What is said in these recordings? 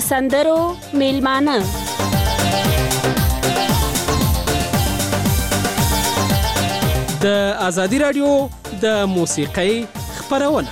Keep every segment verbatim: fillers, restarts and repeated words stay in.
سندرو میلمانه د ازادي رادیو د موسیقۍ خبرونه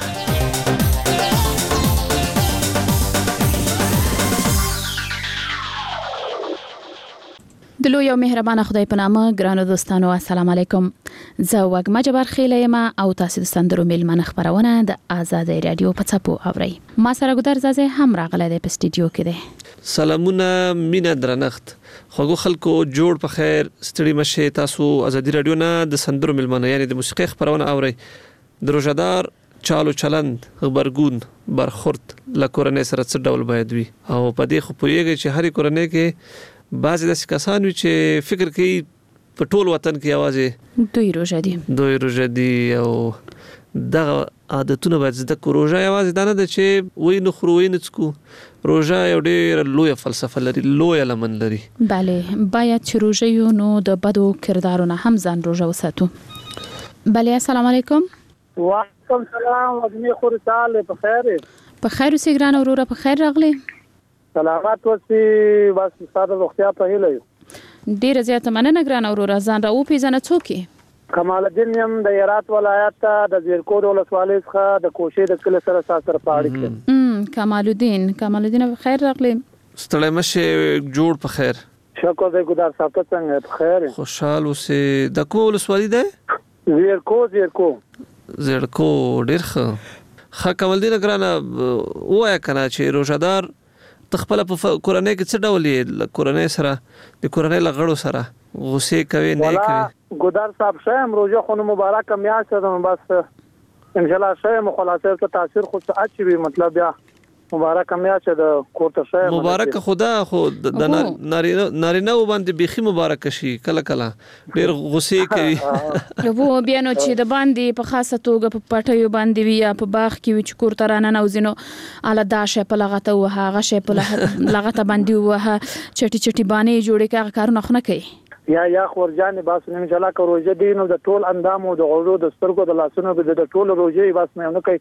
د لوی او مهربانه خدای په نامه ګرانو دوستانو السلام علیکم. زه وګما جبر خیله یم او تاسو د سندرو میلمانه خبرونه د ازادي رادیو په څپو اورئ. ما سره ګدر زازه هم راغله د استودیو کې ده. سلامونه مینا درنخت خوګو خلکو جوړ په خیر ستړي مشه تاسو ازادي رادیو نه د سندرو میلمانه یعنی د موسیقي خبرونه اورئ. د روزدار چالو چلند خبرګون برخورد لکورنې سره څه ډول باید وي او په دې خو پوهیږي چې هرې کورنۍ کې بعضې داسې کسان وي چې فکر کوي په ټول وطن کې یوازې دوی روژه دي دوی روژه دي او دغه عادتونه باید زده کړو. روژه یوازې دا نه ده چې وی نه خورو وی نه څکو، روژه یو ډېره لویه فلسفه لري، لویه لمن لري. بله باید چې روژه یو نو د بدو کردارونه هم ځان روژه وساتو. بله السلام علیکم. وعلیکم السلام ودنی خور سال په خیر په خیر اوسې ګران وروره په خیر راغلی. سلامات اوسې بس ستاسو روغتیا په هیله یو. ډیره زیاته مننه ګران وروره. ځان را وپېژنه څوک یې؟ کمال الدین یم د هرات ولایت ته د زیرکو ولسوالۍ څخه د کوشې د کلي سره سره په اړیکه کې. کمال الدین کمال الدین په خیر راغلی. ستړی مشه جوړ په خیر. شکر دې ګدار صاحب ته څنګه په خیر؟ خوشحال اوسې. د کوم ولسوالۍ ده؟ زیرکو زیرکو زیرکو ډیر ښه. ښه کمال الدین ګرانه ووایه کنه چې روژهدار تخپل په کورنۍ کې څه ډول یې کورنۍ سره د کورنۍ له غړو سره غوسې کوي نه کوي؟ ګدار صاحب شایم روژه خو مبارکه میاشت ده بس ان شاء الله شایم خلاصې ته تاثیر خو څه اچي وي مطلب یا مبارکه میاشت ده کوته شایم مبارکه خدا خو د نارینه نارینه باندې بيخي مبارکه شي کله کله ډېر غوسې کوي. وو بیا نو چې د باندې په خاصه توګه په پټیو باندې وي یا په باغ کې وي چې کور ترانه نوزینو اله داشه په لغته وه هغه شی په لغته باندې وه چټي چټي باندې جوړې کاغه کارونه خو نه کوي یا یا خورجان بس ان شاء الله که روزه دي نو د ټول اندام او د غوړو د سترګو د لاسونو د ټول روزه بس نه کوي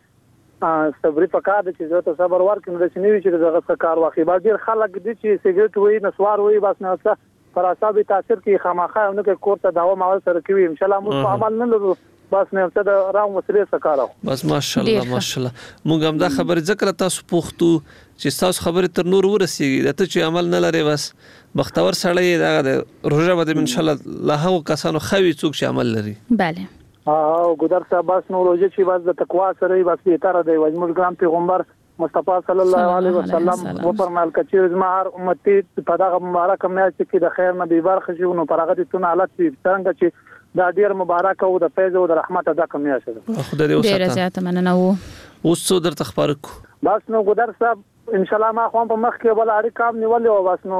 صبري پکار دي چې زه ته صبر ورکړم د سنوي چې دغه څکار واخی با ډیر خلک دي چې سیګریټ وای نسوار وای بس نه څه پر اعصاب تاثیر کوي خامخا نو کې کور ته داوا مال سره کوي ان شاء الله موږ عمل نه لرو بس نه څه د راو مسلې سکارو بس ماشاءالله ماشاءالله. موږ هم دا خبره ذکر تاسو پوښتو چې تاسو خبره تر نور ورسیږي د ته چې عمل نه لري بس بختور سړی دا د روزه بده ان شاء الله له هغو کسانو خوي څوک چې عمل لري. بله او ګدر صاحب بس نو روزه چې بس د تقوا سره بس به تر دی وجمل ګرام پیغمبر مصطفی صلی الله علیه وسلم و فرمایل کچیر زمار امتی په دغه مبارک میاشت کې د خیر نه به برخه شي نو پرغه دي تونه حالت څنګه چې دا ډیر مبارک او د فیض او د رحمت د میاشت ده. خدای دې وساته. ډیر زیاته مننه وو. اوس څو در تخبر کو بس نو ګدر صاحب ان شاء الله ما خو په مخ کې بل اړیکه کام نیولې او بس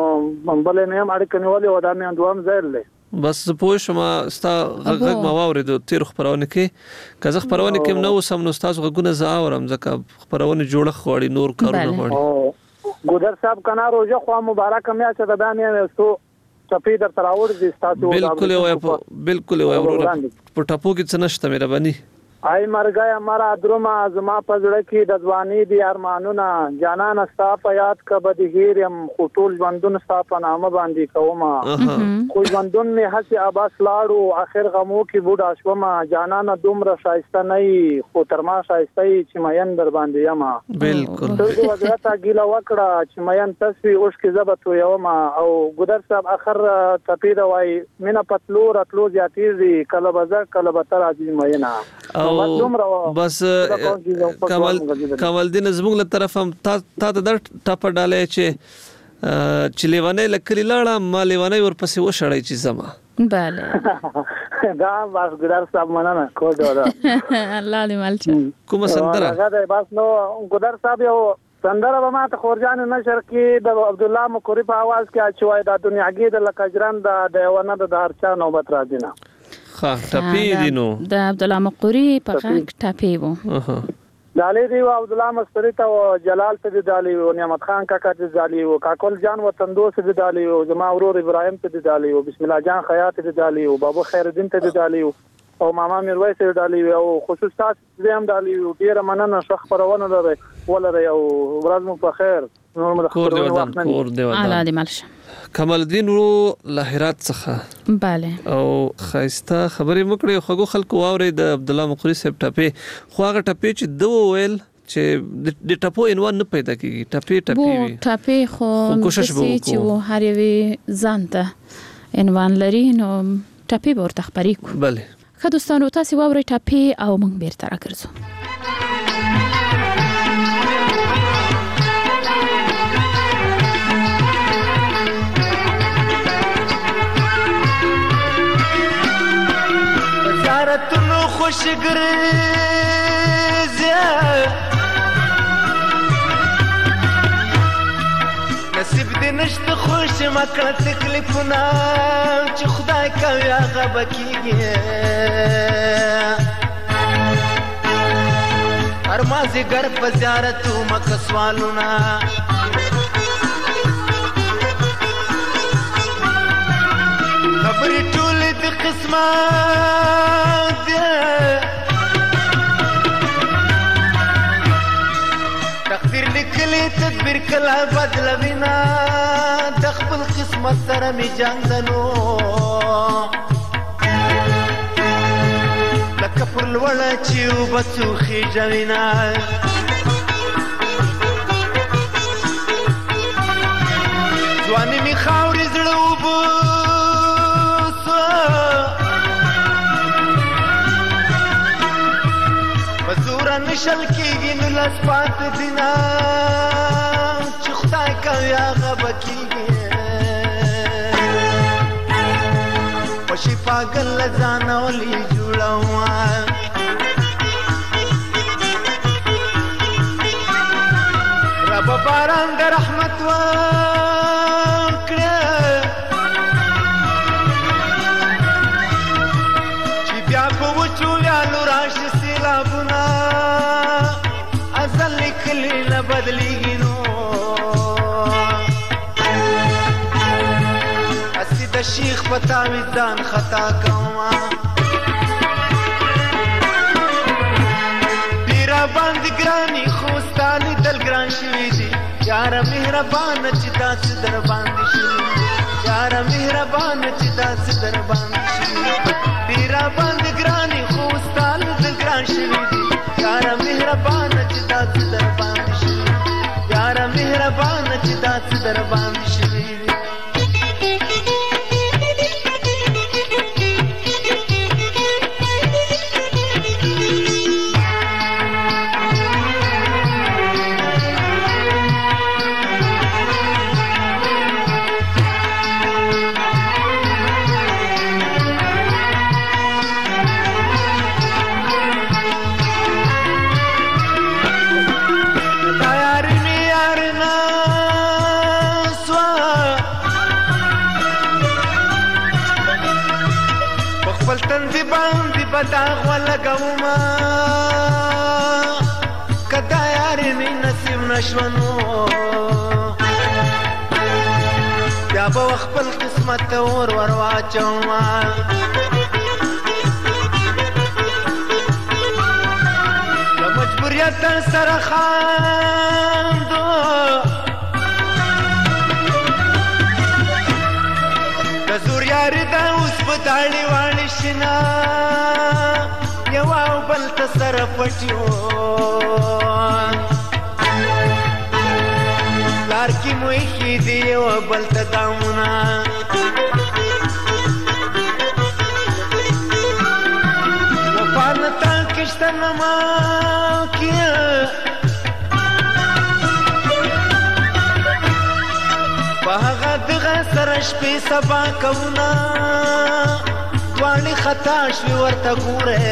نو بل نه هم اړیکه نیولې او دا مې دوام ځای لې بس پوه شم ستا غږ ما واورید تیر خبرونه کې که زه خبرونه کې نو سم نو تاسو غږونه زاورم ځکه خبرونه جوړه خوړی نور کارونه غواړي. ګدر صاحب کنا روزه خو مبارک میاشت ده باندې سو چپی در تراور دي تاسو بالکل وای بالکل وای ورور په ټاپو کې څه نشته مې ربانی آی مرګه مرا دروما زما پزړه کې د ځواني دي ارمانونه جانان ستا په یاد ک بدهیر يم خطول ژوندون ستا په نامه باندې کومه خو ژوندون می هسي اباس لاړو اخر غمو کې بوډا شوما جانان دومره شایسته نه خو تر ما شایسته چې مین در باندې یما بالکل ته وځه ګیلا وکړه چې مین تسوي اوس کې زبط یوما او ګدر صاحب اخر تپید وای مینا پتلو راتلو زیاتیږي کله بازار کله بتر عزیز مینا بس کمال کمال دین زموږ له طرف هم تا ته در ټاپ ډالې چې چې لیوانه لکلی لاړه ما لیوانه ورپسې وشړای چې زما بله دا بس ګدار صاحب مننه کو ډوره الله دې مالچ کومه سندره هغه بس نو ګدار صاحب یو سندره به ما ته خورجان نشر کې د عبد الله مقری په आवाज کې اچوي د دنیا کې د لکجران د دیوانه د هرچا نوبت راځي نه ها ټپی دي نو د عبد الله مقری په غږ ټپی وو دالي دی عبد الله مستری ته جلال ته دالي او نعمت خان کاکا ته دالي او کاکل جان وطن دوست ته دالي او زما ورور ابراهيم ته دالي او بسم الله جان خیاط ته دالي او بابا خیر الدین ته دالي او ماما میرویس ته دالي او خصوصات زم دالي او ډیر مننه شخ پرونه لري ولري او ورځ مو په خیر نور مو کور دی ودان کور دی ودان اعلی دی مالشه کمال الدین ورو لاهرات څخه bale او خایسته خبرې مکړې خو خلکو واوري د عبد الله مقری صاحب ټپې خو هغه ټپې چې دو ویل چې د ټپو عنوان نه پیدا کیږي ټپې ټپې وي ټپې خو کوشش به چې و هر یوه ځانته عنوان لري نو ټپې به ورته خبرې کو بله ښه دوستانو تاسو واورئ ټپې او موږ بیرته راګرځو زارتونو خوشګرځه نصیب دې نشته خوش مکړه تکلیفونه چې خدای کوي هغه به کېږي هر مازدیګر په زیارت ومکه سوالونه خبرې ټولې د قسمت دي تقدیر لیکلی تدبیر کله بدلوینه د خپل قسمت سره مې جنګ دنو لکه پر لوړه چې اوبه څو خېژوینه ځواني مې خاورې زړه اوبه نشل کېږي نو لاس پاتې دینه چې خدای کوي هغه به کېږي خوشي پاګل له ځانه ولې جوړومه ربه باران د رحمت وکړه چې بیا په وچو ویالو راشي سیلابونه ازل لیکلی نه بدلیږي نو هسې د شیخ په تعویض ځان خطا کومه ډېره باندې ګراني خو ستا لیدل ګران شوي دي یاره مهربانه چې داسې در باندې شوي یاره مهربانه چې داسې در باندې شوي ډېره باندې ګراني خو ستا لیدل ګران شوي دي یاره مهربانه چې داسې در باندې شوي یاره مهربانه چې داسې در باندې شوي تندې باندې به داغ ولګومه که دا یارې مې نصیب نه شوه نو بیا به خپل قسمت ته اور ور واچومه په مجبوریت سره خاندو د زور یاري ده اوس به داړې واړې شنه یو او بل ته سره پټیو لار کې مو ایښي دي یو بل ته دامونه وفا نه تا کشته نه ما کیه په هغه دغه سره شپې سبا کوونه دواړې خطا شوې ورته ګورې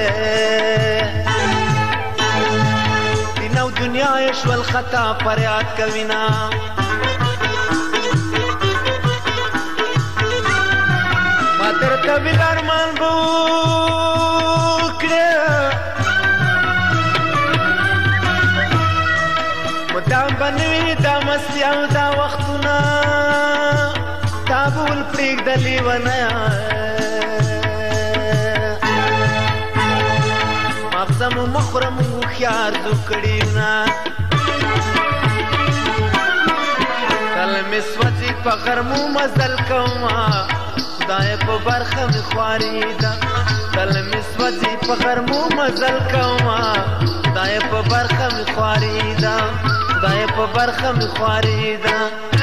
دین او دنیا یې شول خطا فریاد کوینه ما درته ویل ارمان به وکړې مدام به نه وي دا مستي او دا وختونه تا به ول پرېږده لیونیه مغزه مو مه خوره مونږ هوښیار زو کړي نه تل می سوځي په غرمو مزل کوما خدای په برخه می خواري دا تل می سوځي په غرمو مزل کوما خدای په برخه می خواري دا خدای په برخه می خواري دا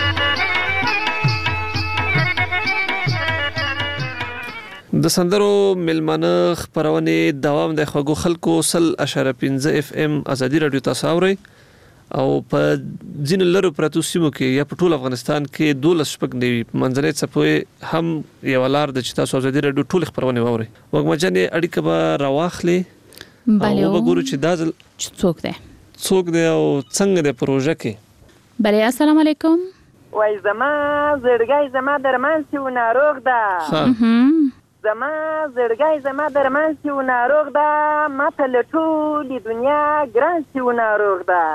د سندرو ملمانه خبرونه دوام د خوګو خلکو سل اشاره پنځه اف ام ازادي رادیو تاسو اوري او په ځینو لرو پراتو سیمو کې یا په ټول افغانستان کې دولس شپږ نیوي منځنۍ صفوي هم یو لار د چتا ازادي رادیو ټول خبرونه ووري وګمجنې اړیکه به راواخلې بله او وګورو چې دازل څوک دی څوک دی او څنګه د پروژه کې بله السلام علیکم وای زما زړګی زما درمان سی و ناروغ ده زما زړګی زما درمان سی و ناروغ ده ما ته له ټولې دنیا ګران سی و ناروغ ده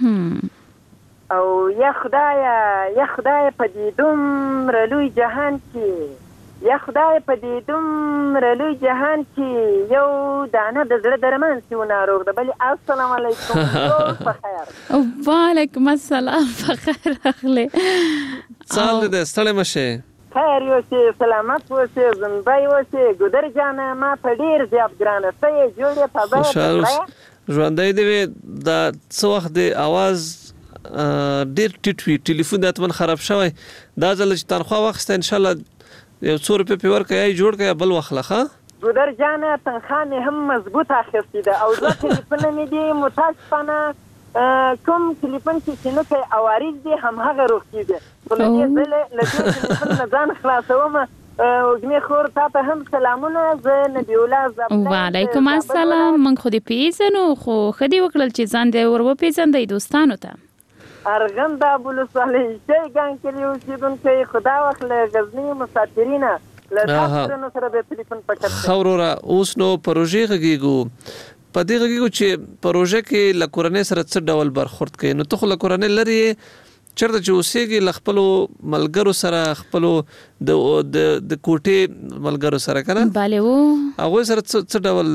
او یا خدایه یا خدایه په دې دومره لوی جهان کې یا خدایه په دې دومره لوی جهان کې یو دانه د زړه درمان سی و ناروغ ده بلې السلام علیکم په خیر وعلیکم السلام په خیر راغلی سال دې ستړی مشه خیر یوسې سلامت اوسې زندګۍ اوسې ګودر جانه ما په ډېر زیات ګرانه ته یې جوړې په بیه ژوندی دی دا څه وخت د اواز ډېر ټیټ وي ټلیفون د اتمن خراب شوی دا ځل چې تنخوا واخیسته انشاءالله یو څو روپۍ پې ورکړه یا یې جوړ کړه یا بل وخله ښه ګودر جانه تنخوا مې هم مضبوط اخیستې ده او دوه ټلیفونه مې دي متاسفانه کوم ټلیفون چې سینوکی عوارض دي همهغه روغ کېږي خو له دې ځلې له دې ټلیفون نه ځان خلاصوم وږمې خور تا ته هم سلامونه زه نبی الله زبدان وعلیکم السلام موږ خو دې پیژنو خو ښه دې وکړل چې ځان دې ور وپېژندئ دوستانو ته ارغنده ولسوالۍ شیګان کلي اوسېدونکی خدا وخت له غزني مسافرینه له تاسو سره د ټلیفون په کټ ښه وروره اوس نو پروژې غږیږو په دې غږیږو چې پروژه کې له کورنۍ سره څه ډول برخورد کوي نو ته خو له کورنۍ لرې چېرته چې اوسېږي له خپلو ملګرو سره خپلو د د کوټې ملګرو سره که نه بله و هغوی سره څه ډول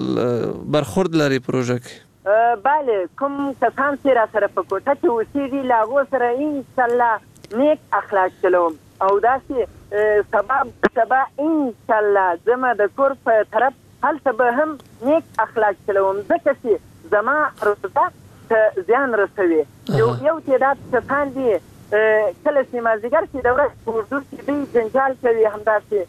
برخورد لري پروژه کې بله کوم کسان چې را سره په کوټه کې اوسېږي له هغو سره انشاءالله نیک اخلاق چلوم او داسې سبا سبا انشاءالله زما د کور په طرف هلته به هم نیک اخلاق چلوم ځکه چې زما روزه ته زیان رسوي یو یو تعداد کسان دي کله چې مازدیګر چې د ورځې په اردو کې دوی جنجال کوي همداسې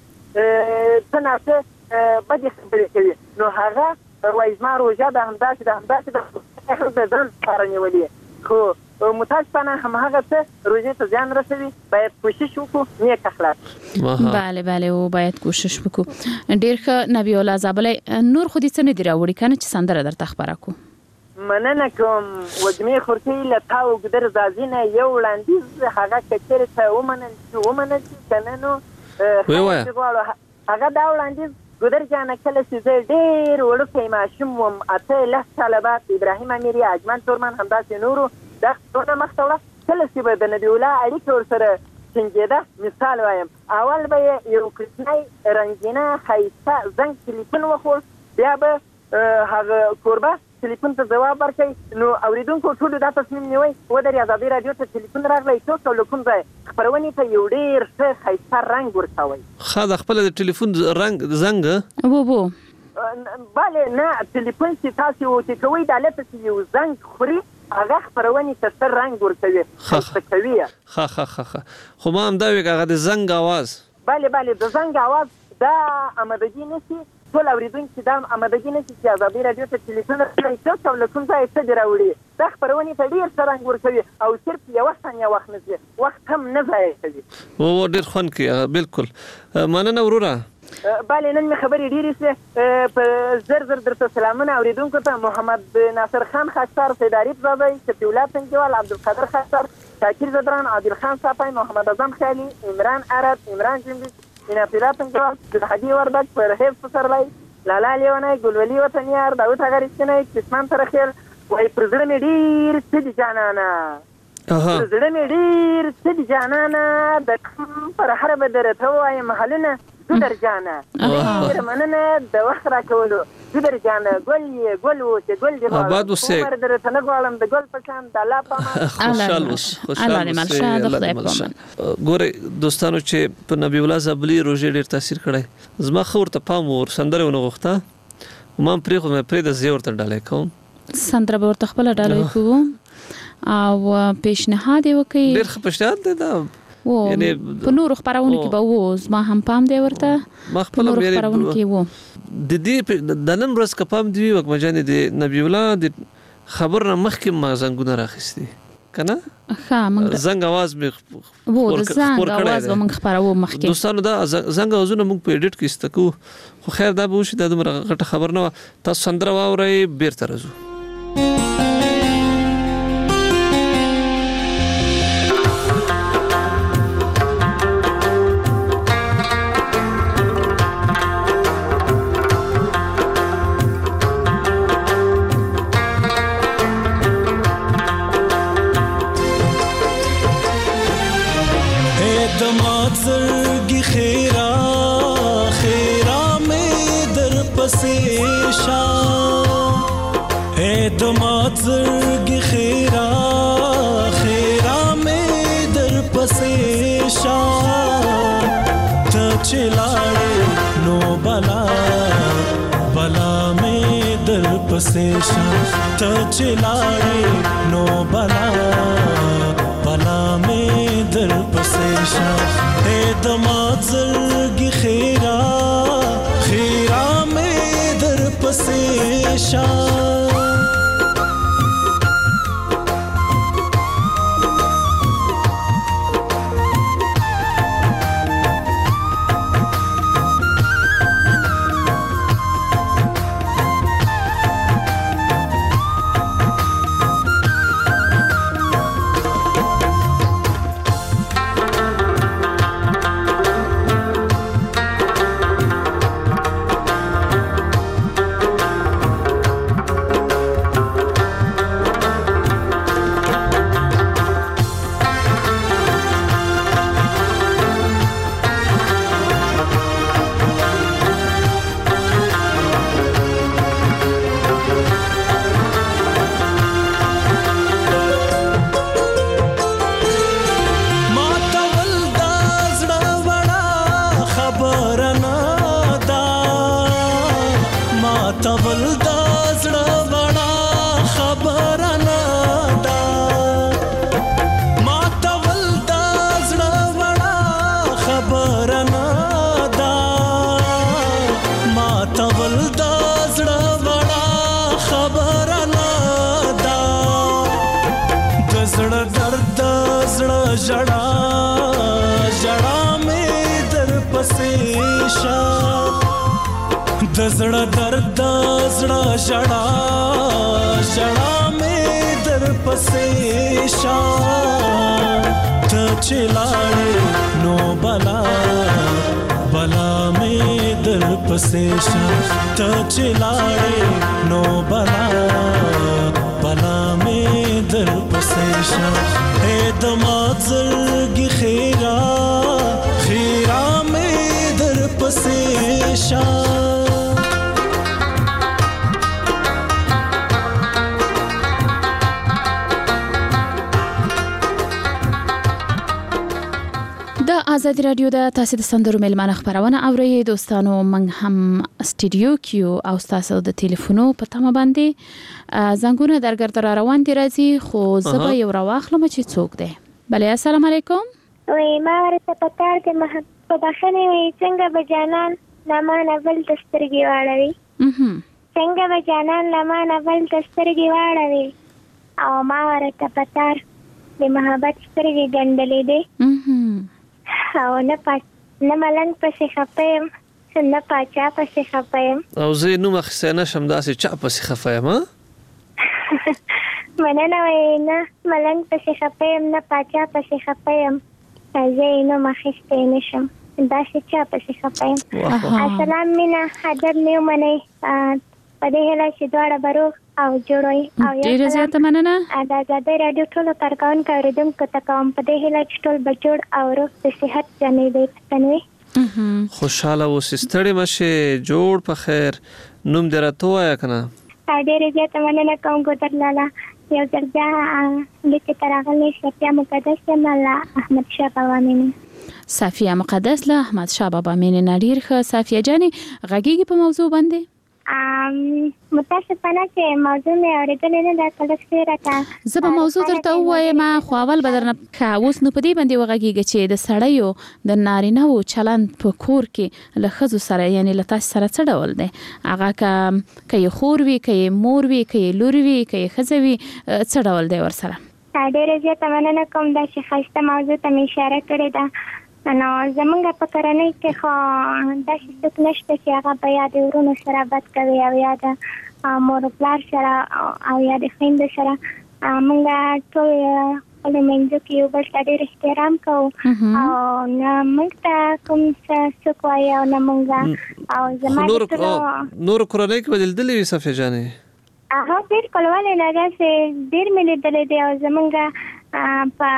څه ناڅه بدې خبرې کوي نو هغه وایي زما روژه ده همداسې ده همداسې ده د ځان لپاره نیولې خو متاسفانه همهغه څه روژې ته زیان رسوي باید کوشش وکړو نیک اخلاق بله بله او باید کوشش وکړو ډېر ښه نبی الله زابلی نور خو دې څه نه دي راوړي که نه چې سندره درته خپره کړو مننه کوم وږمې خورکۍ له تا او ګودر زازي نه یو وړاندیز هغه که چېرې ته ومنل شي ومنل شي که نه نو غواړو هغه دا وړاندیز ګودر جانه کله چې زه ډېر وړوکی ماشوم وم اته لس کاله بعد ابراهیم امیري اجمل تورمن همداسې نورو دا ټوله مخته وړه کله چې به د نبي الله اړیکه ورسره ټینګېده مثال وایم اول به یې یو کوچنی رنګینه ښایسته زنګ ټلیفون وخوړ بیا به هغه کوربه ټلیفون ته جواب ورکوي نو اورېدونکو ټولو دا تصمیم نیوی ودرې ازادۍ راډیو ته ټلیفون راغلی څوک او له کوم ځای خپرونې ته یو ډېر ښه ښایسته رنګ ورکوئ ښه د خپله د ټلیفون رنګ زنګ وو وو بله نه ټلیفون چې تاسې اوتې کوئ دا هلته چې یو زنګ خوري هغه خپرونې ته څه رنګ ورکوي ښایسته کوي یې ښه ښه ښه ښه خو ما همدا وی که هغه د زنګ اواز بله بله د زنګ اواز دا آمادګي نه شي ټول اورېدونکي دا آمادګي نه شي چې ازادۍ راډیو ته ټلیفون راکړی څوک او له کوم ځایه څه دې راوړي دا خپرونې ته ډېر ښه رنګ ورکوي او صرف یوه ثانیه وخت نه ځي وخت هم نه ضایع کوي و ډېر خوند کوي بلکل مننه وروره بله نن مې خبرې ډېرې شوې په زر زر درته سلامونه اورېدونکو ته محمد ناصر خان خاکسار سیداري زادی شفیع الله پنجوال عبدالقادر خاکسار شاکر زدران عادل خان صافی محمد اعظم خیالي عمران عرب عمران جنبی ایناپیدا پنجوال جدحدی وردک پرهیز پسرلی لالا لیونی ګلولي وطنیار داود هغه رښتینی کسمان ترخیل وایي پر زړه مې ډېر څه دي جانانه پر زړه مې ډېر څه دي جانانه د کوم پر هره به درته ووایم حالونه ګودر جانه ډېر مننه د وخت راکولو زبر جان ګل ګل و چې ګل دی آباد اوسه عمر درته نه غواړم د ګل په شان د الله په خوشحال اوس خوشحال اوسه. ګوره دوستانو چې په نبی الله زبلی روزي ډیر تاثیر کړی زما خور ته پام ور سندره ونه غوښته ما پرې خو مې پرې د زیور ته ډالې کوم سندره به ورته خپل ډالې کوو او پیشنهاد وکي ډیر ښه پیشنهاد دی دا یعنی په نور خبرونه کې به وو زما هم پام دی ورته ما خپل خبرونه کې وو د دې د نن ورځ کپام دی وک مجانې د نبی الله د خبر نه مخکې ما زنګونه راخستي کنه ها موږ زنګ आवाज به وو د زنګ आवाज به موږ خبرو مخکې دوستانو دا زنګ आवाजونه موږ په اډیټ کې استکو خو خیر دا به وشي د دومره غټه خبر نه تاسو سندره واورئ بیرته راځو. زرگی خیرا خیرا میں در پسے شاہ تا چلاڑے نو بلا بلا میں در پسے شاہ تا چلاڑے نو بلا بلا میں در پسے شاہ اے دماغ زرگی خیرا خیرا میں در پسے شاہ زړه درد زړه ژړا ژړا مې در پسې شا ته چلاړې نو بلا بلا مې در پسې شا ته چلاړې نو بلا بلا مې در پسې شا اے دماغ زړګي خیرا خیرا مې در پسې شا آزادی رادیو د تاسو د سندرو ملمانه خبرونه اورئ دوستانو من هم استودیو کیو او تاسو د ټلیفونو په تمه باندې زنګونه درګرد را روان دي راځي خو زبا یو راواخلم چې څوک دی بله السلام علیکم وای ما ورته پتار د محبت په بخنه وي څنګه بجانان لمن اول دسترګي واړوي څنګه بجانان لمن اول دسترګي واړوي او ما ورته پتار د محبت سترګي ګندلې دي او نه پات نه ملنګ پسې خپم نه پاچا پسې خپم او زه نو مخسنه شم داسې چا پسې خپم ها مننه وینا ملنګ پسې خپم نه پاچا پسې خپم زه نو مخسته نشم داسې چا پسې خپم السلام مینا حاضر نیو منی په دې هله چې دواړه برو او جوړوي او ډیره زیاته مننه دا آزادی رادیو ټول کارکون کوریدم کته کوم په دې هله چې ټول بچوړ او روغ د صحت جنې دې تنوي خوشاله و سستړی مشه جوړ په خیر نوم دې راته ووایه که نه؟ ډېرې زیاته مننه کوم ګودر لاله. یو ځل بیا لیکې ته راغلی صفیه مقدس یم له احمدشاه بابا مینې. صفیه مقدس له احمدشاه بابا مینې نه. ډېر ښه صفیه جانې، غږېږي په موضوع باندې؟ متاسفانه چې موضوع مې اورېدلې نه ده، کله چې راته زه به موضوع درته ووایم خو اول به درنه که اوس نو په دې باندې وغږېږه چې د سړیو د نارینه‌وو چلند په کور کې له ښځو سره یعنې له تاسې سره څه ډول دی؟ هغه که که یې خور وي، که یې مور وي، که یې لور وي، که یې ښځه وي، څه ډول دی ورسره؟ ډېره زیاته مننه کوم دا چې ښایسته موضوع ته مې اشاره کړې ده. نو زمونږ په کورنۍ کې خو داسې څوک نشته چې هغه به یا د ورونو سره بد کوي او یا د مور و پلار سره او یا د خویندو سره. مونږ ټول خپلو منځو کې یو بل ته ډېر احترام کوو او نه موږ ته کوم څوک وایي او نه موږ. او زما د ټولو نورو کورنۍ کې به لیدلې وي صفیه جانې؟ هغه بالکل ولې نه، داسې ډېر مې لیدلی دی. او زمونږ په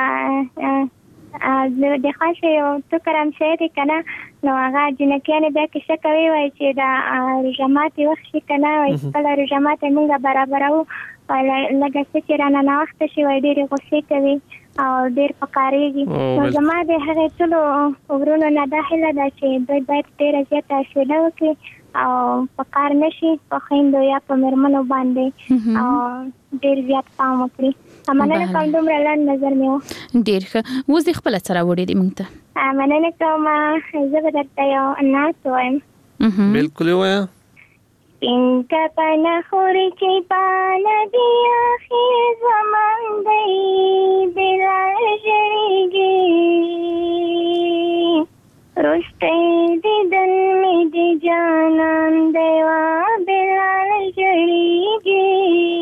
د خاصه یو ټوکر همسایه دی که نه، نو هغه جنکیانې بیا کیسه کوي وایي چې د روژه ماتې وخت شي که نه، وایي چې کله روژه ماتې مونږ برابروو لږه څه چې رانه ناوخته شي وایي ډېرې غوسې کوي او ډېر پکارېږي. نو زما د هغې ټولو ورونو نه دا هیله ده چې دوی باید ډېره زیاته حوصله وکړي او په کار نشي په خویندو یا په مېرمنو باندې او ډېر زیات پام وکړي. مننه کوم، دومره لنډ نظر مې و. ډېر ښه. اوس دې خپله څه راوړې دي موږ ته؟ مننه کوم. زه به درته یو نعت ووایم. بلکل یې ووایه. سپینکه پنه خوري چې پاله دي اخر زمان دی بلال ژړېږي رستی دیدن مې د جانان دی وا بلال ژړېږي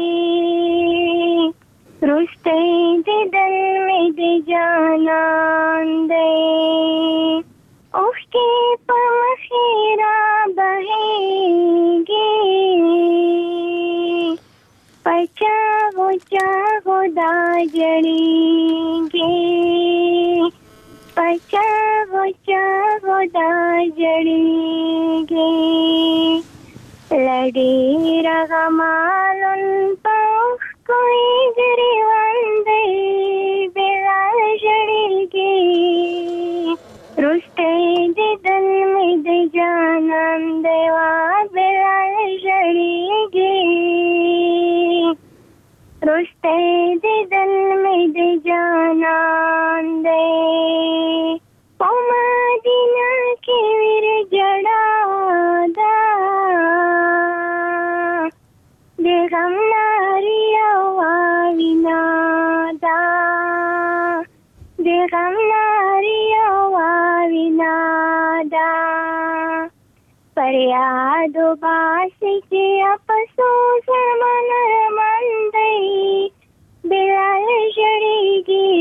رستی دیدن مې د جانان دی اوښکې په مخې را بهېږي په چاغو چاغو دا ژړېږي په چاغو چاغو دا ژړېږي له ډېره غمه لوند په اوښکو یې ګرېوان دی بلال ژړېږي رستی دیدن مې د جانان دی وا بلال ژړېږي رستی دیدن مې د جانان دی په مدینه کې ویر جړا ده د غم ناري او وینا ده د غم ناري او وینا ده فریاد باسي چې افسوس من رمن دی بلال ژړېږي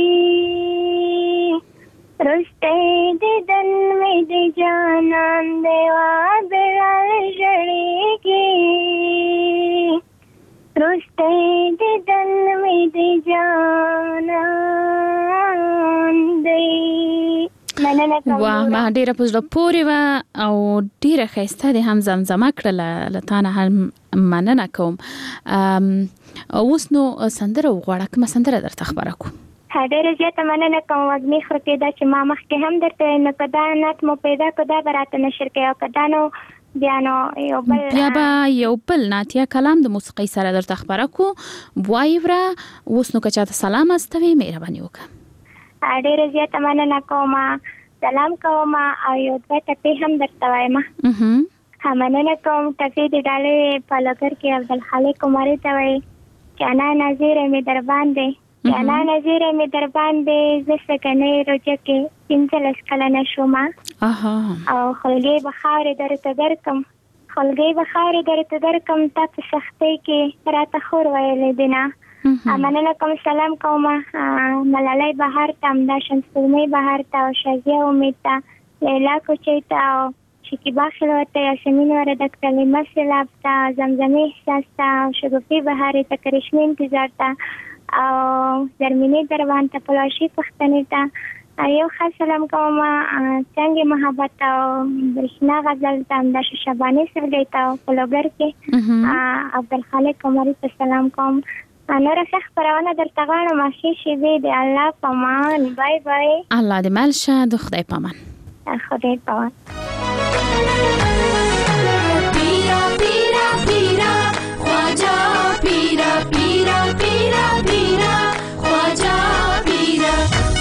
رستی دیدن مې د جانان دی وا بلال ژړېږي رستی دیدن مې د جانان دی. واه ما ډیره په زړه پورې وه او ډیره ښایسته دې هم زمزمه کړله، له تا نه هم مننه کوم. اوس نو سندره وغواړه، کومه سندره درته خبره کړو؟ ډېره زیاته مننه کوم. وږمې خورکې دا چې ما مخکې هم درته نو که دا نعت مو پیدا کړو دا به راته نشر کوي او که دا نو بیا نو یو بل بیا به یو بل نعتیه کلام د موسیقۍ سره درته خبره کړو. وایي وره اوس نو که چاته سلام استوي مهرباني وکړه. ډېره زیاته مننه کوم. سلام کوم او یو دوه ټپې هم درته وایم. مننه کوم. ټپې د ډالۍ په لګر کې عبدالخالق عمري ته وایي چې انا نظیره مې در باندې چې انا نظیره مې در باندې زه سکنۍ روجه کې پنځلس کلنه شومه او خلګۍ به خاورې درته درکم خلګۍ به خاورې درته درکم تا په سختۍ کې راته خور ویلې دي نه. مننه کوم. سلام کوم ملالۍ بهر ته، همدا شمسالمۍ بهر ته او شازیه امید ته، لیلا کوچۍ ته او شکیبا خلوت ته، یاسمین وردک ته، لیمه سیلاب ته، زمزمې احساس ته او شګوفې بهارې ته، کرشمې انتظار ته او زرمینې دروان ته، پلواشي پښتنې ته، یو خاص سلام کوم څنګه محبت او برښنا غزل تام د شبانه سرګی تا فلوګر کې عبدالخالق قمری ته سلام کوم نور څه خبرونه درته غواړم ماشي شي دې الله پامان بای بای الله دې مل شه د خدای پامان خدای پامان پیرا پیرا پیرا خواجا پیرا پیرا پیرا پیرا خواجا پیرا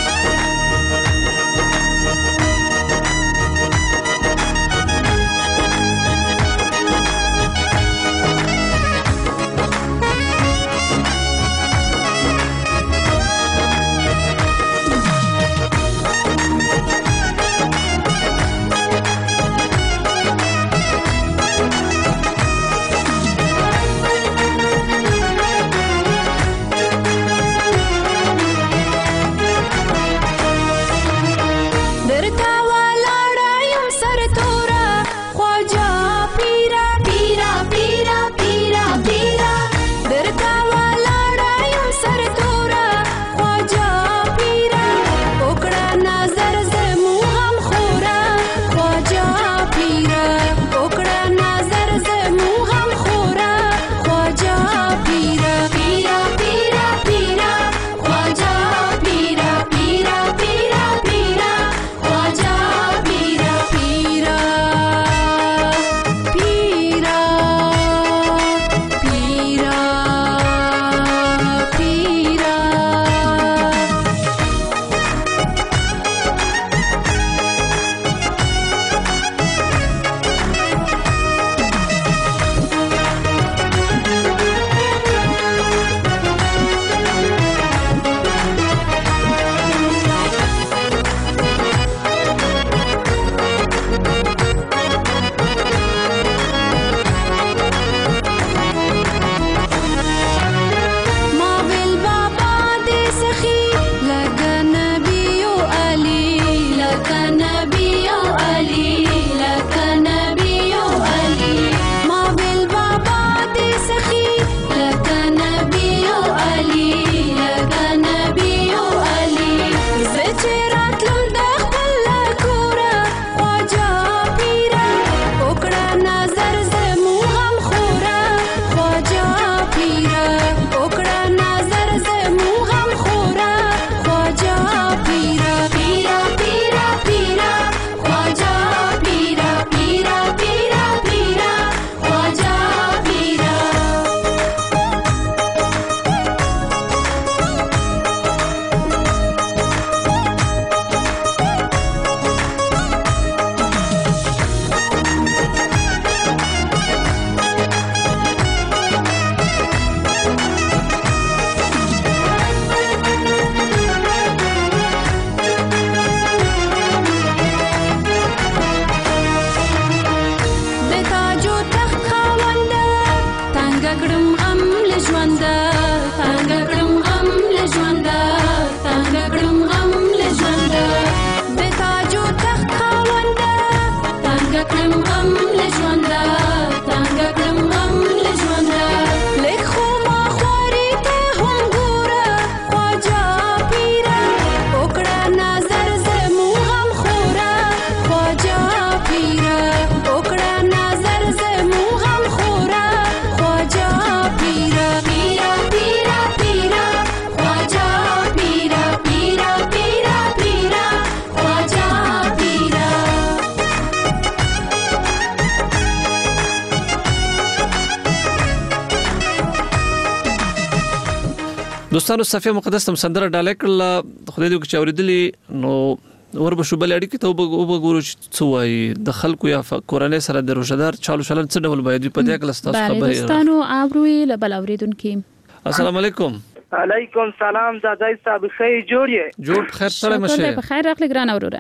دوستانو صفیه مقدس تم سندره ډاله کړل خدای دې چې اوریدلی نو وربه شو بل اړیکې ته وګورو چې څه وایي د خلکو یا کورنۍ سره د روزدار چالو چلن څه ډول باید په دې کله تاسو خبرې دوستانو ابروي لبل اوریدونکو السلام علیکم علیکم سلام زادای صاحب خیر جوړ جوړ خیر سره مشه په خیر راغلی ګران اوروره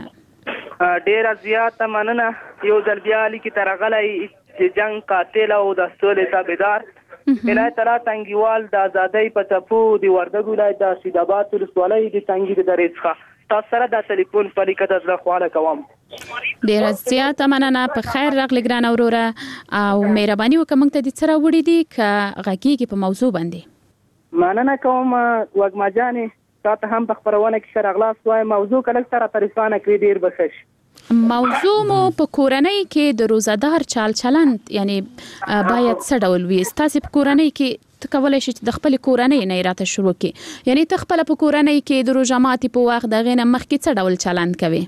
ډیر زیات مننه یو ځل بیا لیکي ترغلای چې جنگ قاتل او د سولې تابعدار الهي تعالی تنګیوال د آزادۍ په چپو دی وردګ ولایت د سیداباد ولسوالۍ د تنګي د درېڅخه تاسو سره د ټلیفون په لیکه د زړه خواله کوم ډیر زیات مننه په خیر راغلی ګران اوروره او مهرباني وکړه موږ ته د سره وړي دي ک غږیږي په موضوع باندې مننه کوم وګما جانې تاسو هم په خبرونه کې شرغلاس وای موضوع کله سره طریقانه کې ډیر بخښ موضوع مو په کورنۍ کې د روزادار چال چلند یعنی باید څه ډول وي تاسو په کورنۍ کې ته کولای شې د خپل کورنۍ نه راته شروع کې یعنی ته خپل په کورنۍ کې د روزه ماتي په وخت دغه نه مخکې څه ډول چلند کوي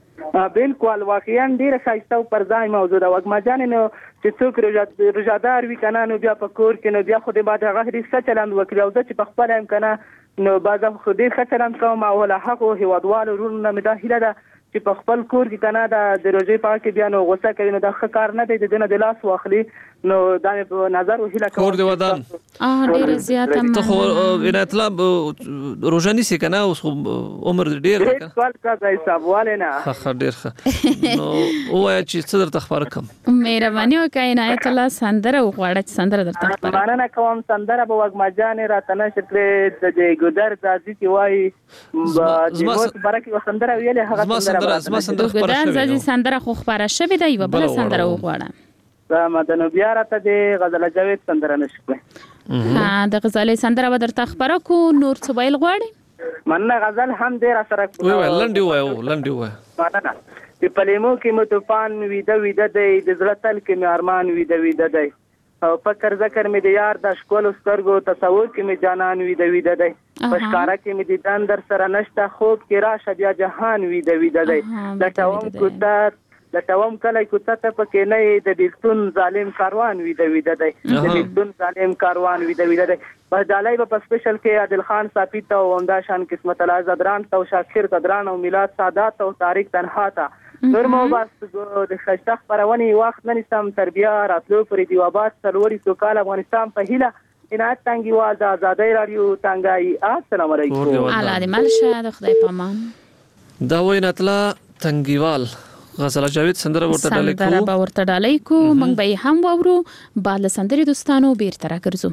بالکل واقعا ډیره ښایسته او پرځای موضوع ده وګما جان نو چې څوک روزادار وي کنه نو بیا په کور کې نو بیا خو دې بعد هغه ریسه چلند وکړي او چې په خپل هم کنه نو بعد خو دې ښه چلند کوم او له حق او هیوادوالو ورونه مداخله ده چې په خپل کور کې کنه د روزي پاک بیا نو غوسه کوي نو د ښه کار نه دی د دنه د لاس واخلي نو دا په نظر وهله کوم کور دی ودان اه ډیر زیات هم ته خو ان اطلب روزاني سي کنه اوس عمر ډیر ده سوال کا حساب والنا ښه ډیر ښه نو او چې څه درته خبر کوم مهرباني وکړئ عنایت الله سندره وغواړه سندره درته خبر مننه کوم سندره به وګما جان راتنه شکل د ګودر دازي کی وای د موت برکه وسندره ویلې هغه سندره زما سندره خبره شوې ده زما سندره خو خبره شوې ده یو بل سندره وغواړم مدنو بیا راته د غزل جاوید سندره نشوي ها د غزل سندره به درته خبره کو نور څه ویل غواړي مننه غزل هم ډیر سره وای وای لنډي وای لنډي وای مننه په پلیمو کې مو طوفان ویده ویده دی د زړه تل کې مې ارمان ویده ویده دی او فکر ذکر مې د یار د ښکلو سترګو تصور کې مې جانان ویده ویده دی په ښکاره کې مې دیدن در سره نشته خوب کې راشه بیا جهان ویده ویده دی لټوم کوتر لټوم کله کوڅه ته پکې نه د بیلتون ظالم کاروان ویده ویده دی د بیلتون ظالم کاروان ویده ویده دی په ډالۍ په سپیشل کې عادل خان صافی ته او همدا شان قسمت الله زدران ته او شاکر قدران او میلاد سادات او طارق تنها ته نور مو بس د خشته خبرونې وخت نه نسم تربیه راتلو پرې دی وبات سلوري سوکال افغانستان په هیله عنایت تنګیوال د آزادۍ رادیو تنګای السلام علیکم الله دې ملشه د خدای پامان دا وای نتلا تنګیوال غزل جاوید سندره ورته ډالۍ کو سندره به ورته ډالۍ کو موږ به هم وورو بعد له سندرې دوستانو بیرته راګرځو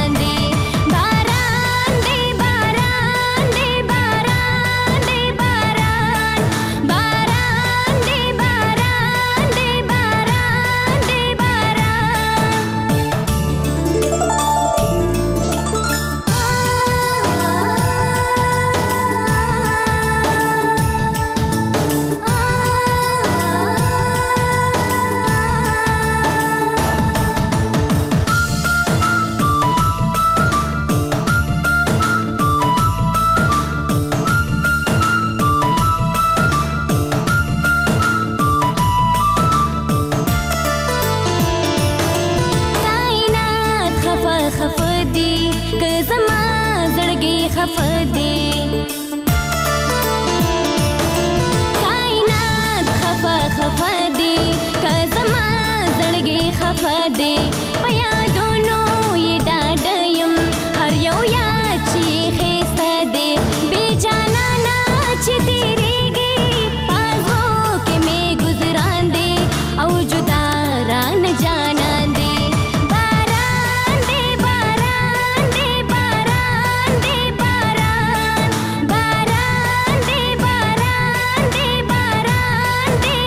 باران دی باران دی باران دی باران کائنات خفا خفا دی که زما زړګي خفا دی په یادونو یې ډاډه یم هر یو یاد چې ښایسته دی بې جانانه چې تېرېږي پازو کې مې ګزران دی او جدا رانه جانان دی باران دی باران دی باران دی باران باران دی باران دی باران دی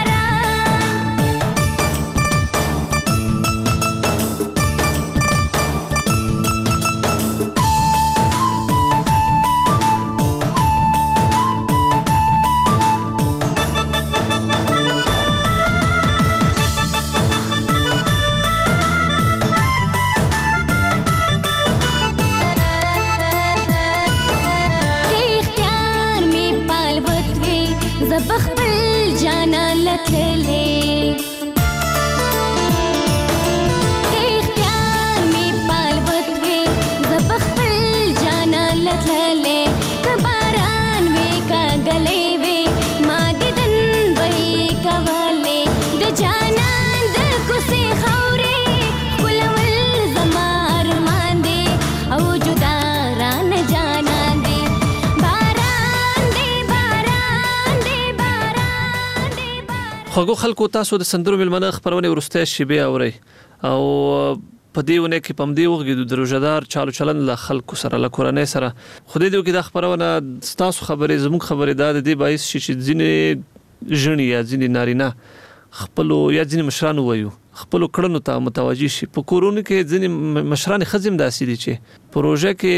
اختیار می پال وتوي زبخبل جانا لتللي اختیار می پال وتوي زبخبل جانا لتللي کباران وی کا گلې وی ما دیدن وی کواله د جانان د کوسي خوري کولول زمار مان دي او جدا ران جانان دي باران دي باران دي باران دي خوږو خلکو تاسو د سندرو ملمنه خبرونه ورسته شیبه اوري او په دې ونه کې پم دی وګړي د روزدار چالو چلن له خلکو سره له کورنۍ سره خو دې کې د خبرونه تاسو خبرې زموږ خبرې د دې باعث شي چې ځینې ژنې یا ځینې نارینه خپل یا ځینې مشران وایو خپل کړنو ته متوجي شي په کورونو کې ځینې مشران خزم داسې دي چې پروژه کې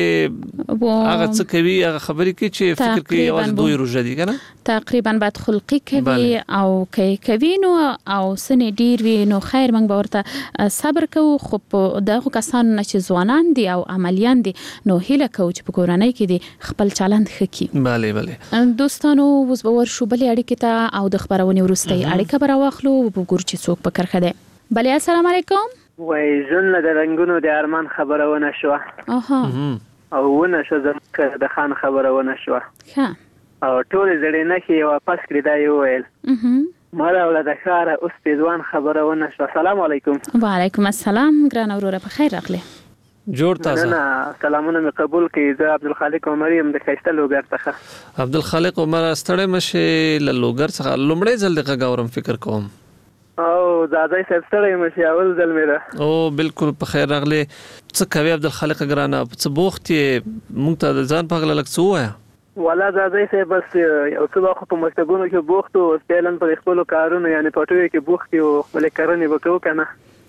هغه څه کوي هغه خبرې کوي چې فکر کوي یوازې دوی روزه دي کنه تقریبا بد خلقی کوي او کوي کوي نو او سنې ډیر وی نو خیر موږ به ورته صبر کوو خو دغه کسان چې ځوانان دي او عملیان دي نو هیله کوو چې په کورنۍ کې دي خپل چلند خکې bale bale دوستانو اوس به ورشو بلې اړیکې ته او د خبرونې ورسته اړیکه براوخلو وګورو چې څوک په کرخه ده بله السلام علیکم وای ژوند د رنگونو د ارمان خبرونه شو اها او ونه شو زمکه د خان خبرونه شو ها او ټول زړې نه کې واپس کړی دا یو ویل اها مالا ولدا خار اوس په ځوان خبرونه شو السلام علیکم وعلیکم السلام ګران اوروره په خیر راغله جوړ تاسو نه سلامونه می قبول کړئ زه عبدالخالق عمر يم د خیسته لوګر څخه عبدالخالق عمر ستړی مشه له لوګر څخه لومړی ځل دغه غوړم فکر کوم او زادای صاحب ستړی مشه اول ځل مې او بالکل په خیر راغله څه کوي عبدالخالق ګرانه څه بوخت مونږ ته ځان پاغله لک څه وایا ولا زادای صاحب بس یو څه وخت په مکتبونو کې بوخت او سپیلن په خپل کارونو یعنی پټوي کې بوخت او خپل کارونه وکړو کنه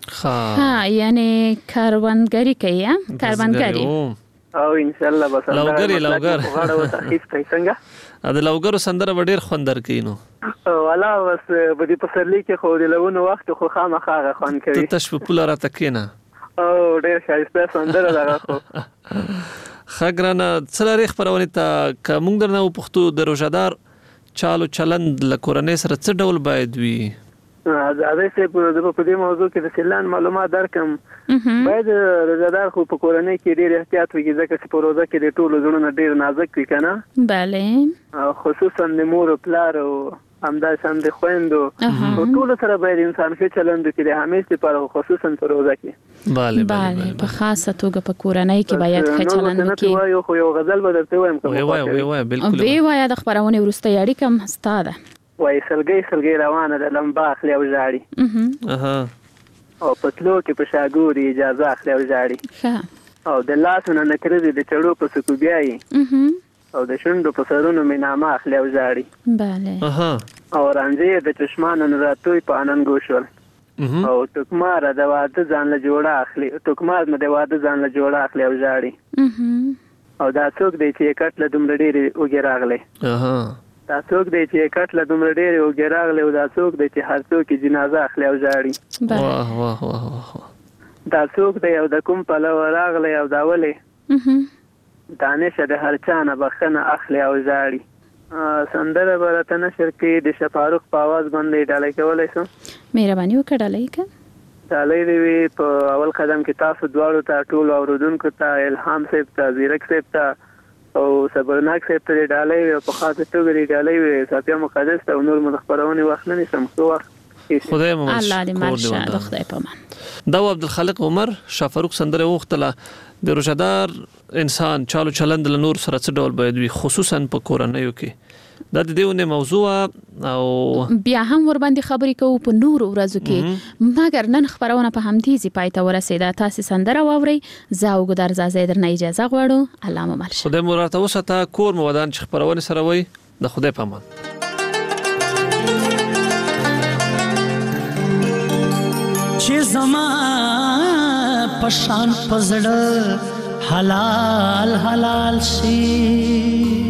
ها یعنی کاروانګری کوي کاروانګری او ان شاء الله بس لوګری لوګر غاړه وتخیف کوي څنګه ا د لوګر سندره ډیر خوندر کینو والا بس په دې پسرلی کې خو د لونه وخت خو خامخا خوان کوي ته تش په پولا را تکینا او ډیر ښایسته سندره ده خو خګرانه څلارې خبرونه ته کوم درنه پښتو د روزدار چالو چلند لکورنۍ سره څه ډول باید وي زادای صاحب د په دې موضوع کې د سلان معلومات درکم باید روزدار خو په کورنۍ کې ډیر احتیاط وکړي ځکه چې په روزه کې د ټولو زړونه ډیر نازک وي کنه bale خصوصا د مور او پلار او همداسې د خويندو او ټول سره باید انسان ښه چلند وکړي همیشه لپاره خصوصا په روزه کې bale bale په خاصه توګه په کورنۍ کې باید ښه چلند وکړي نو خو یو غزل به درته وایم کوم وای وای وای بالکل وی وای د خبرونه ورسته اړیکه هم ستاده وای سلګي سلګي روانه د لمبا اخلي او ژاړي اها او پتلو کې په شاګوري اجازه اخلي او ژاړي ښه او د لاسونو نکرې د چړو په سکوبیاي او د شونډو په سرونو مې نامه اخلي او ژاړي bale اها او رانځي د چشمانو راتوي په انن ګوشول او ټوکمار د واده ځان له جوړه اخلي ټوکمار نه د واده ځان له جوړه اخلي او ژاړي او دا څوک دی چې کټ له دومره ډېری وګراغله اها دا څوک دی چې کټ له دومره ډېری وګراغله او دا څوک دی چې هر څوک جنازه اخلي او ژاړي واه واه واه دا څوک دی او د کوم په لور راغله او دا ولې دانش د هر چا نه بخنه اخلي او ژاړي سندره برته نشر کې د شفاروق په आवाज باندې ډالۍ کولای شو مهرباني وکړئ که ډالۍ دی په اول قدم کې تاسو دواړو ته ټول اوردونکو ته الهام صاحب ته زیرک صاحب ته او صبرناک صاحب ته ډالۍ په خاطر توګه ډالۍ صافیه مقدس ته نور مخبرونه وخت نه نشم خو خدای مو الله دې مرشه د خدای په امان. دا عبدالخالق عمر شافروق سندره وختله د روزدار انسان چالو چلند له نور سره څه ډول باید وي خصوصا په کورنیو کې دا د دیونه موضوع او بیا هم ور باندې خبرې کوو په نور ورځو کې مګر نن خبرونه په همدې ځای پای ته ورسېده. تاسو سندره واورئ زه او ګدار زازې درنه اجازه غواړو. الله مو مرشه. خدای مو راته وساته کور مو ودان چې خبرونه سره وي د خدای په امان. چې زما پشان پزړه حلال حلال شي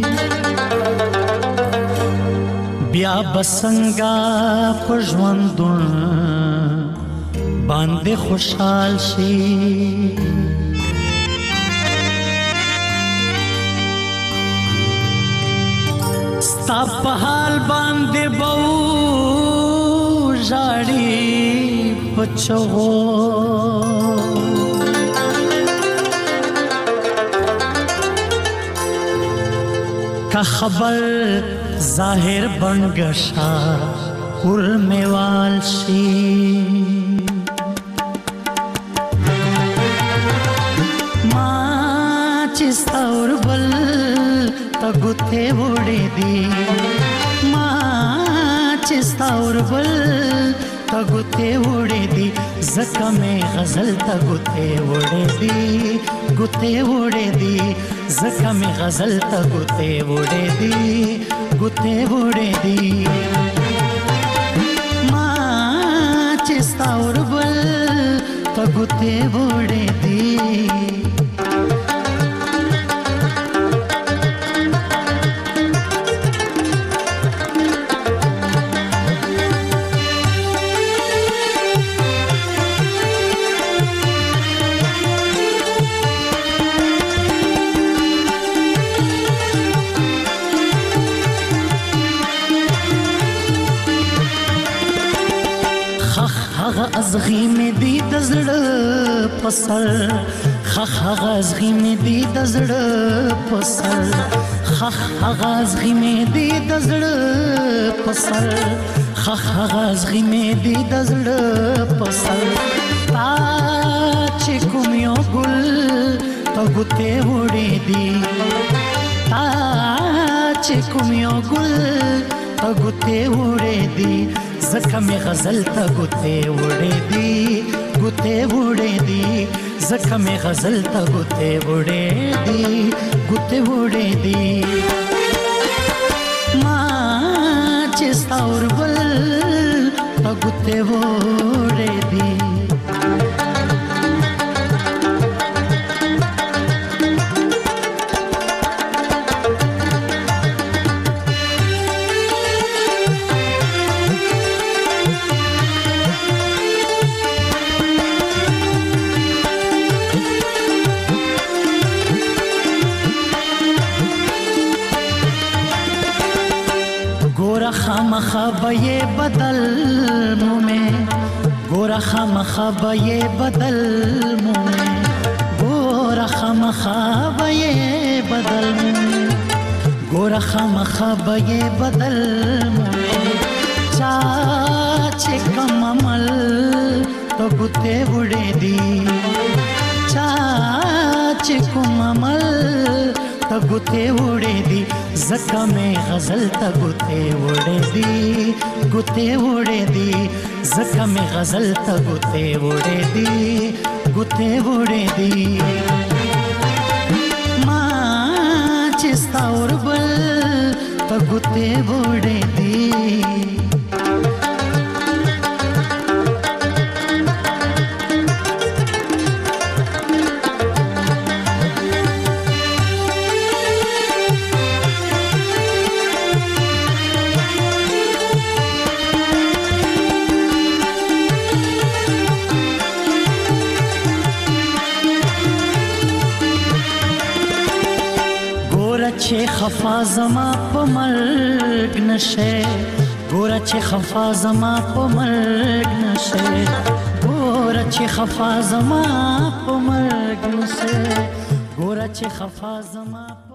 بیا بسنگا پژوندون باندې خوشحال شي ستا په حال باندې بو ژاړي پچو کا خبر ظاهر بنگشا ورمیوال شي ما چستور بل تګته وړې دي ما چستور بل تګته وړې دي زکه مې غزل تګته وړې دي ګته وړې دي زکه مې غزل تګته وړې دي ګته وړې دي ما چستور بل تګته وړې دي ازغی می دی دزړه پسر خخ ازغی می دی دزړه پسر خخ ازغی می دی دزړه پسر خخ ازغی می دی دزړه پسر تا چې کوم یو ګل تګته وړې دی تا چې کوم یو ګل تګته وړې دی زکه می غزل ته ګوته وړې دي ګوته وړې دي زکه می غزل ته ګوته وړې دي ګوته وړې دي ما چې ستور بل ته ګوته وړې دي خامخبه بدل مو میں گورا خامخبه بدل مو میں گورا خامخبه بدل مو میں گورا خامخبه بدل مو میں چا چې کم عمل تو ګوته وړې دي چا چې کوم عمل تو ګوته وړې دي زکه مې غزل ته ګوته وړې دي ګوته وړې دي زکه مې غزل ته ګوته وړې دي ګوته وړې دي ما چې ستور بل ته ګوته وړې دي چې خفا زما په مرګ نشه ګوره چې خفا زما په مرګ نشه ګوره چې خفا زما په مرګ نشه ګوره چې خفا زما